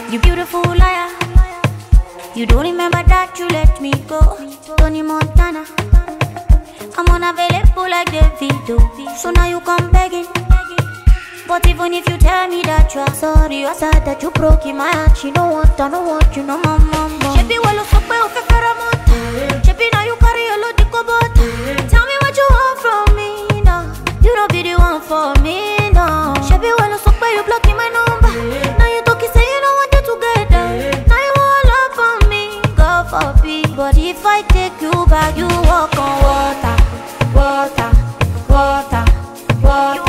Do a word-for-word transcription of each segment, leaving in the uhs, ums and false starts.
You beautiful liar. You don't remember that you let me go. Tony Montana. I'm unavailable like Davido. So now you come begging. But even if you tell me that you are sorry, you said that you broke in my heart. You don't want, I don't want you, no mama. Shebi walo sokwe ofe feramota. Shebi now you carry a lot of kobota. Tell me what you want from me now. You don't be the one for me now. Shebi walo sokwe you blocking my number. Now you talking say you don't want it together. Now you want love from me, God forbid. But if I take you back, you walk on water, water, water, water.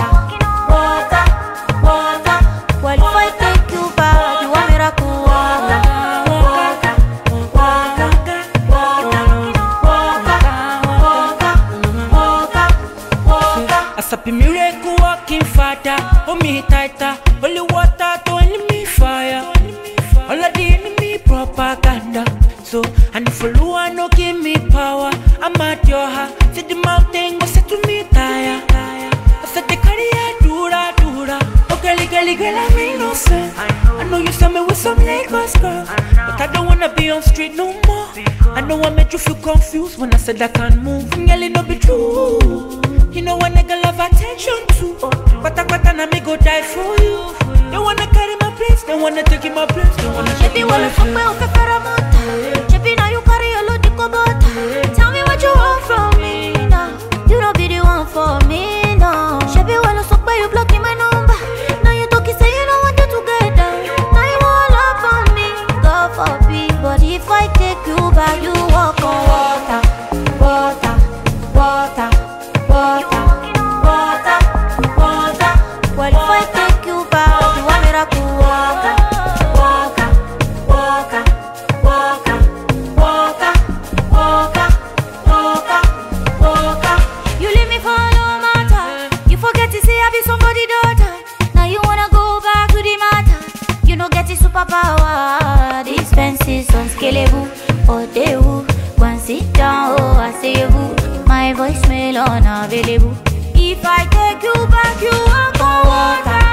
Happy miracle walking father, hold me tighter. Holy water to enemy fire. All of the enemy propaganda. So, and if you no give me power, I'm at your heart. See the mountain, go set to me tire. I said the career, dura, dura. Oh, girlie, girlie, girl, I'm innocent. I know you saw me with some Lagos girl, but I don't wanna be on street no more. I know I made you feel confused when I said I can't move. Girl, it no be true. You know a nigga love attention too. Kwata kwata na me go die for you. They wanna carry my place, they wanna take in my place, they wanna take in my place. Shebi now you carry a lot of kobota. Tell me what you want from me now. You don't be the one for me now. Shebi walo sokwe you blocking my number. Now you talking say you don't want it together. Now you want love from me, God forbid. But if I take you back, you walk on water, water, water. Water, water, water. Well, if I take you back, you want me to walk, walk, walk, walk, walk, walk, walk, walk. You leave me for no matter. You forget to say I be somebody daughter. Now you wanna go back to the matter. You don't get the superpower. These fences unscalable. Oh, they who go and sit down. Oh, I say who. My voicemail unavailable. If I take you back, you walk on water.